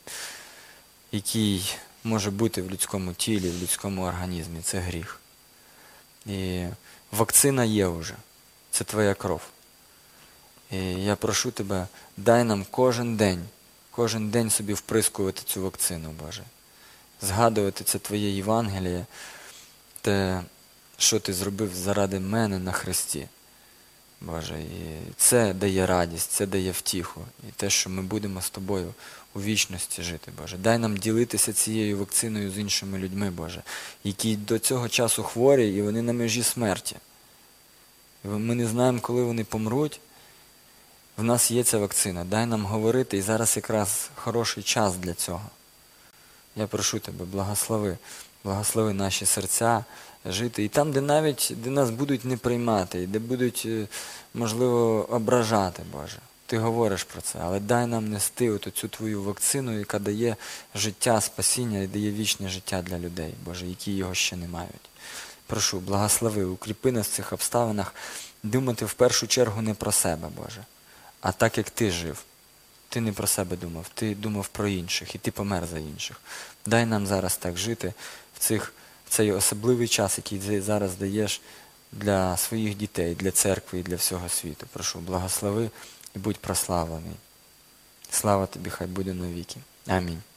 який може бути в людському тілі, в людському організмі, це гріх. І вакцина є вже. Це Твоя кров. І я прошу Тебе, дай нам кожен день собі вприскувати цю вакцину, Боже. Згадувати це Твоє Євангеліє, те, що Ти зробив заради мене на хресті, Боже. І це дає радість, це дає втіху. І те, що ми будемо з Тобою у вічності жити, Боже. Дай нам ділитися цією вакциною з іншими людьми, Боже, які до цього часу хворі, і вони на межі смерті. І ми не знаємо, коли вони помруть. В нас є ця вакцина. Дай нам говорити, і зараз якраз хороший час для цього. Я прошу Тебе, благослови наші серця жити. І там, де нас будуть не приймати, і де будуть, можливо, ображати, Боже. Ти говориш про це, але дай нам нести цю Твою вакцину, яка дає життя, спасіння і дає вічне життя для людей, Боже, які його ще не мають. Прошу, благослови, укріпи нас в цих обставинах, думати в першу чергу не про себе, Боже, а так, як Ти жив. Ти не про себе думав, ти думав про інших, і ти помер за інших. Дай нам зараз так жити в цей особливий час, який ти зараз даєш для своїх дітей, для церкви і для всього світу. Прошу, благослови і будь прославлений. Слава Тобі, хай буде навіки. Амінь.